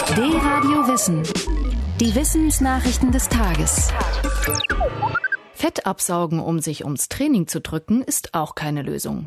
D-Radio Wissen. Die Wissensnachrichten des Tages. Fett absaugen, um sich ums Training zu drücken, ist auch keine Lösung.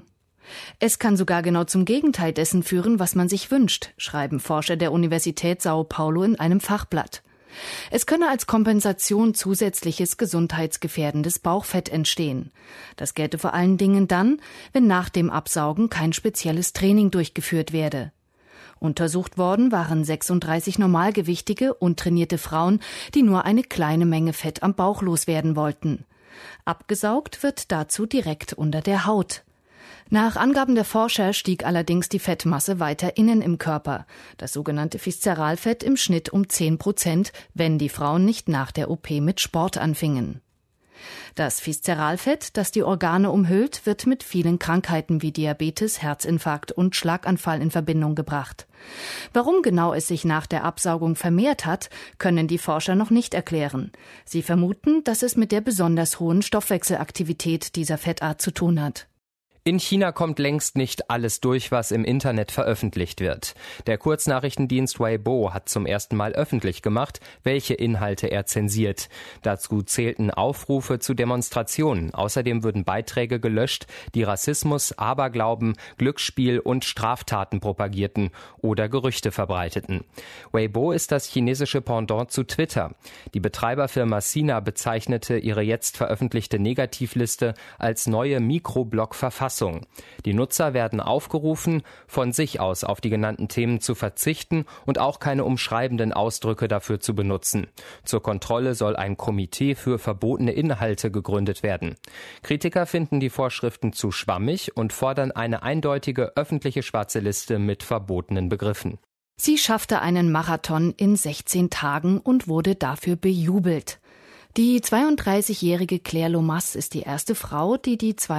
Es kann sogar genau zum Gegenteil dessen führen, was man sich wünscht, schreiben Forscher der Universität Sao Paulo in einem Fachblatt. Es könne als Kompensation zusätzliches gesundheitsgefährdendes Bauchfett entstehen. Das gelte vor allen Dingen dann, wenn nach dem Absaugen kein spezielles Training durchgeführt werde. Untersucht worden waren 36 normalgewichtige, untrainierte Frauen, die nur eine kleine Menge Fett am Bauch loswerden wollten. Abgesaugt wird dazu direkt unter der Haut. Nach Angaben der Forscher stieg allerdings die Fettmasse weiter innen im Körper, das sogenannte Viszeralfett im Schnitt um 10%, wenn die Frauen nicht nach der OP mit Sport anfingen. Das Viszeralfett, das die Organe umhüllt, wird mit vielen Krankheiten wie Diabetes, Herzinfarkt und Schlaganfall in Verbindung gebracht. Warum genau es sich nach der Absaugung vermehrt hat, können die Forscher noch nicht erklären. Sie vermuten, dass es mit der besonders hohen Stoffwechselaktivität dieser Fettart zu tun hat. In China kommt längst nicht alles durch, was im Internet veröffentlicht wird. Der Kurznachrichtendienst Weibo hat zum ersten Mal öffentlich gemacht, welche Inhalte er zensiert. Dazu zählten Aufrufe zu Demonstrationen. Außerdem würden Beiträge gelöscht, die Rassismus, Aberglauben, Glücksspiel und Straftaten propagierten oder Gerüchte verbreiteten. Weibo ist das chinesische Pendant zu Twitter. Die Betreiberfirma Sina bezeichnete ihre jetzt veröffentlichte Negativliste als neue Mikroblog-Verfassung. Die Nutzer werden aufgerufen, von sich aus auf die genannten Themen zu verzichten und auch keine umschreibenden Ausdrücke dafür zu benutzen. Zur Kontrolle soll ein Komitee für verbotene Inhalte gegründet werden. Kritiker finden die Vorschriften zu schwammig und fordern eine eindeutige öffentliche schwarze Liste mit verbotenen Begriffen. Sie schaffte einen Marathon in 16 Tagen und wurde dafür bejubelt. Die 32-jährige Claire Lomas ist die erste Frau, die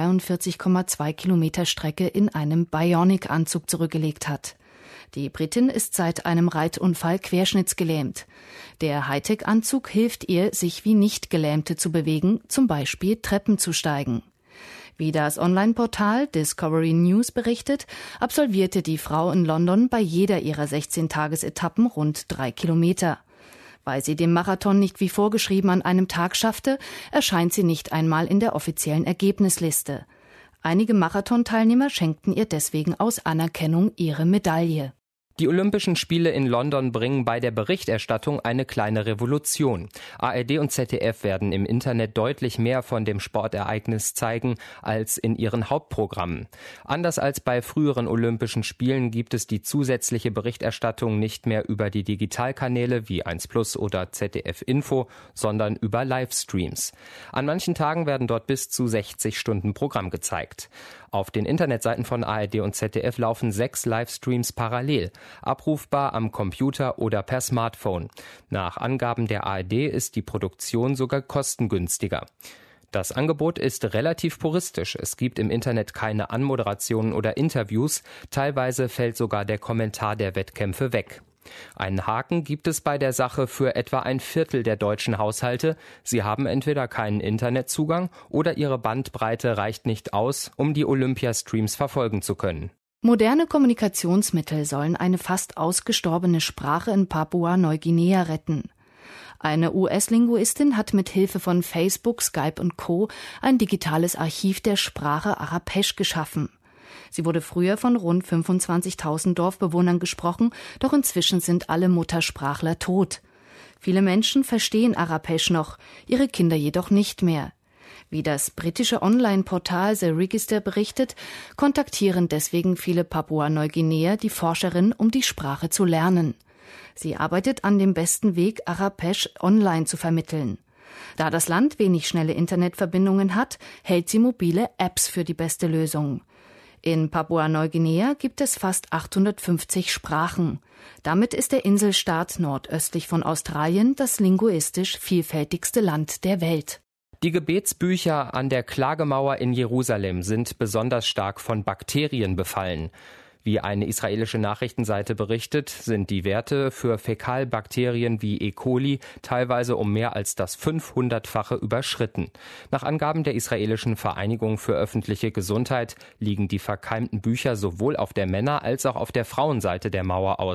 42,2 Kilometer Strecke in einem Bionic-Anzug zurückgelegt hat. Die Britin ist seit einem Reitunfall querschnittsgelähmt. Der Hightech-Anzug hilft ihr, sich wie Nicht-Gelähmte zu bewegen, zum Beispiel Treppen zu steigen. Wie das Online-Portal Discovery News berichtet, absolvierte die Frau in London bei jeder ihrer 16-Tages-Etappen rund 3 Kilometer. Weil sie den Marathon nicht wie vorgeschrieben an einem Tag schaffte, erscheint sie nicht einmal in der offiziellen Ergebnisliste. Einige Marathonteilnehmer schenkten ihr deswegen aus Anerkennung ihre Medaille. Die Olympischen Spiele in London bringen bei der Berichterstattung eine kleine Revolution. ARD und ZDF werden im Internet deutlich mehr von dem Sportereignis zeigen als in ihren Hauptprogrammen. Anders als bei früheren Olympischen Spielen gibt es die zusätzliche Berichterstattung nicht mehr über die Digitalkanäle wie 1+ oder ZDF Info, sondern über Livestreams. An manchen Tagen werden dort bis zu 60 Stunden Programm gezeigt. Auf den Internetseiten von ARD und ZDF laufen 6 Livestreams parallel, abrufbar am Computer oder per Smartphone. Nach Angaben der ARD ist die Produktion sogar kostengünstiger. Das Angebot ist relativ puristisch. Es gibt im Internet keine Anmoderationen oder Interviews. Teilweise fällt sogar der Kommentar der Wettkämpfe weg. Einen Haken gibt es bei der Sache für etwa ein Viertel der deutschen Haushalte. Sie haben entweder keinen Internetzugang oder ihre Bandbreite reicht nicht aus, um die Olympiastreams verfolgen zu können. Moderne Kommunikationsmittel sollen eine fast ausgestorbene Sprache in Papua-Neuguinea retten. Eine US-Linguistin hat mit Hilfe von Facebook, Skype und Co. ein digitales Archiv der Sprache Arapesh geschaffen. Sie wurde früher von rund 25.000 Dorfbewohnern gesprochen, doch inzwischen sind alle Muttersprachler tot. Viele Menschen verstehen Arapesh noch, ihre Kinder jedoch nicht mehr. Wie das britische Online-Portal The Register berichtet, kontaktieren deswegen viele Papua-Neuguineer die Forscherin, um die Sprache zu lernen. Sie arbeitet an dem besten Weg, Arapesh online zu vermitteln. Da das Land wenig schnelle Internetverbindungen hat, hält sie mobile Apps für die beste Lösung. In Papua-Neuguinea gibt es fast 850 Sprachen. Damit ist der Inselstaat nordöstlich von Australien das linguistisch vielfältigste Land der Welt. Die Gebetsbücher an der Klagemauer in Jerusalem sind besonders stark von Bakterien befallen. Wie eine israelische Nachrichtenseite berichtet, sind die Werte für Fäkalbakterien wie E. coli teilweise um mehr als das 500-fache überschritten. Nach Angaben der israelischen Vereinigung für öffentliche Gesundheit liegen die verkeimten Bücher sowohl auf der Männer- als auch auf der Frauenseite der Mauer aus.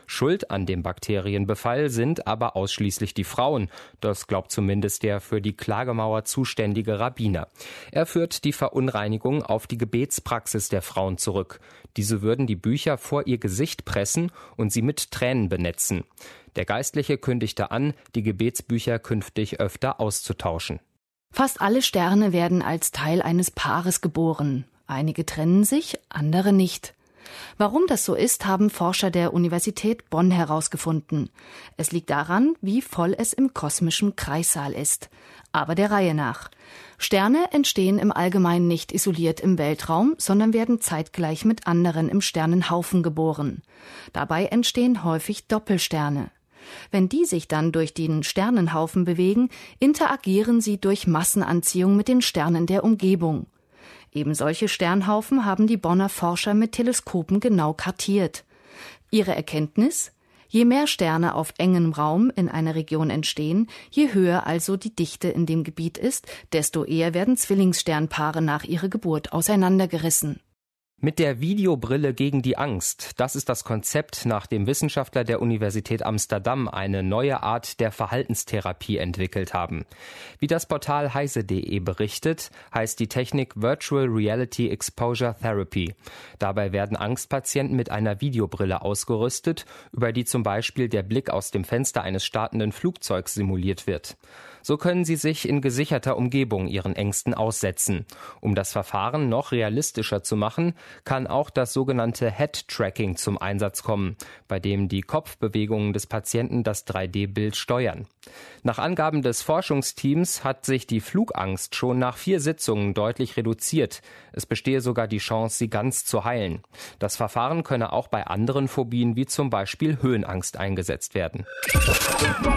Schuld an dem Bakterienbefall sind aber ausschließlich die Frauen. Das glaubt zumindest der für die Klagemauer zuständige Rabbiner. Er führt die Verunreinigung auf die Gebetspraxis der Frauen zurück. Diese würden die Bücher vor ihr Gesicht pressen und sie mit Tränen benetzen. Der Geistliche kündigte an, die Gebetsbücher künftig öfter auszutauschen. Fast alle Sterne werden als Teil eines Paares geboren. Einige trennen sich, andere nicht. Warum das so ist, haben Forscher der Universität Bonn herausgefunden. Es liegt daran, wie voll es im kosmischen Kreissaal ist. Aber der Reihe nach. Sterne entstehen im Allgemeinen nicht isoliert im Weltraum, sondern werden zeitgleich mit anderen im Sternenhaufen geboren. Dabei entstehen häufig Doppelsterne. Wenn die sich dann durch den Sternenhaufen bewegen, interagieren sie durch Massenanziehung mit den Sternen der Umgebung. Eben solche Sternhaufen haben die Bonner Forscher mit Teleskopen genau kartiert. Ihre Erkenntnis? Je mehr Sterne auf engem Raum in einer Region entstehen, je höher also die Dichte in dem Gebiet ist, desto eher werden Zwillingssternpaare nach ihrer Geburt auseinandergerissen. Mit der Videobrille gegen die Angst, das ist das Konzept, nach dem Wissenschaftler der Universität Amsterdam eine neue Art der Verhaltenstherapie entwickelt haben. Wie das Portal heise.de berichtet, heißt die Technik Virtual Reality Exposure Therapy. Dabei werden Angstpatienten mit einer Videobrille ausgerüstet, über die zum Beispiel der Blick aus dem Fenster eines startenden Flugzeugs simuliert wird. So können sie sich in gesicherter Umgebung ihren Ängsten aussetzen. Um das Verfahren noch realistischer zu machen, kann auch das sogenannte Head-Tracking zum Einsatz kommen, bei dem die Kopfbewegungen des Patienten das 3D-Bild steuern. Nach Angaben des Forschungsteams hat sich die Flugangst schon nach 4 Sitzungen deutlich reduziert. Es bestehe sogar die Chance, sie ganz zu heilen. Das Verfahren könne auch bei anderen Phobien wie zum Beispiel Höhenangst eingesetzt werden.